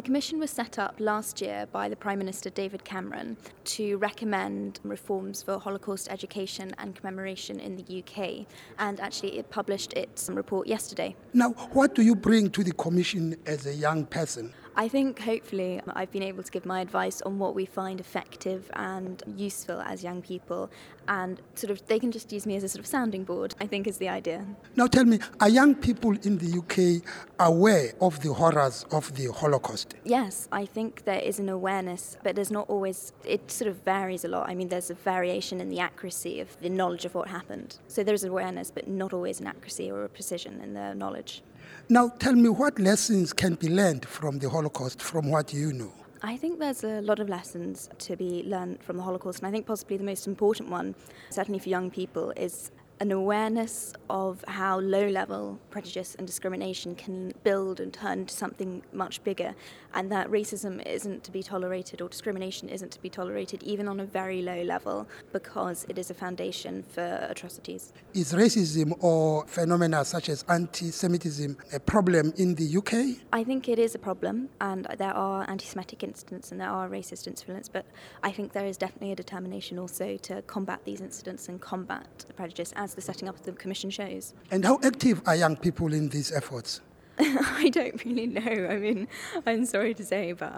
The commission was set up last year by the Prime Minister David Cameron to recommend reforms for Holocaust education and commemoration in the UK, and actually it published its report yesterday. Now, what do you bring to the commission as a young person? I think hopefully I've been able to give my advice on what we find effective and useful as young people, and sort of they can just use me as a sort of sounding board, I think is the idea. Now tell me, are young people in the UK aware of the horrors of the Holocaust? Yes, I think there is an awareness, but there's not always, it sort of varies a lot. I mean, there's a variation in the accuracy of the knowledge of what happened. So there's awareness, but not always an accuracy or a precision in the knowledge. Now tell me, what lessons can be learned from the Holocaust, from what you know? I think there's a lot of lessons to be learned from the Holocaust, and I think possibly the most important one, certainly for young people, is an awareness of how low-level prejudice and discrimination can build and turn into something much bigger, and that racism isn't to be tolerated or discrimination isn't to be tolerated even on a very low level, because it is a foundation for atrocities. Is racism or phenomena such as anti-Semitism a problem in the UK? I think it is a problem, and there are anti-Semitic incidents and there are racist incidents, but I think there is definitely a determination also to combat these incidents and combat the prejudice, as the setting up of the commission shows. And how active are young people in these efforts? I don't really know. I mean, I'm sorry to say, but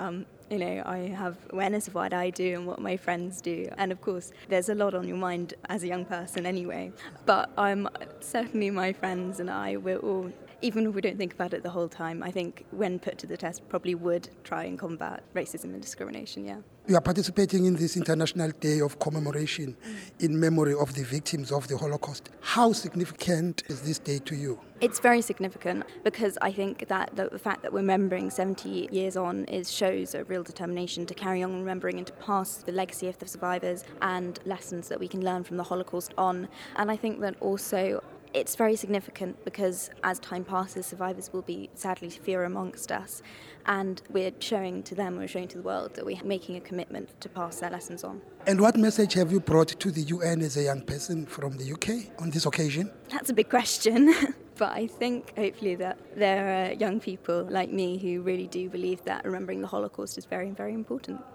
I have awareness of what I do and what my friends do. And of course, there's a lot on your mind as a young person anyway. But certainly my friends and I, we're all, even if we don't think about it the whole time, I think when put to the test, probably would try and combat racism and discrimination, yeah. You are participating in this International Day of Commemoration in memory of the victims of the Holocaust. How significant is this day to you? It's very significant because I think that the fact that we're remembering 70 years on shows a real determination to carry on remembering and to pass the legacy of the survivors and lessons that we can learn from the Holocaust on. And I think that also it's very significant because as time passes, survivors will be sadly fewer amongst us, and we're showing to the world that we're making a commitment to pass their lessons on. And what message have you brought to the UN as a young person from the UK on this occasion? That's a big question. But I think hopefully that there are young people like me who really do believe that remembering the Holocaust is very, very important.